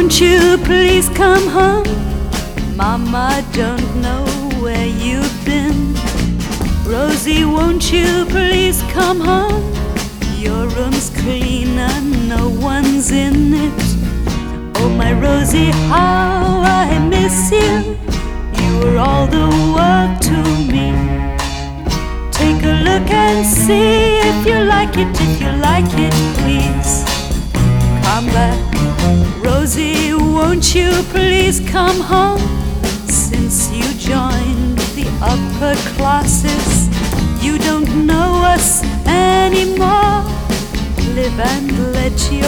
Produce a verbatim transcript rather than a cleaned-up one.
won't you please come home? Mama, don't know where you've been. Rosie, won't you please come home? Your room's clean and no one's in it. Oh my Rosie, how I miss you. You were all the world to me. Take a look and see if you like it. If you like it, please come back. Rosie, won't you please come home? Since you joined the upper classes, you don't know us anymore. Live and let your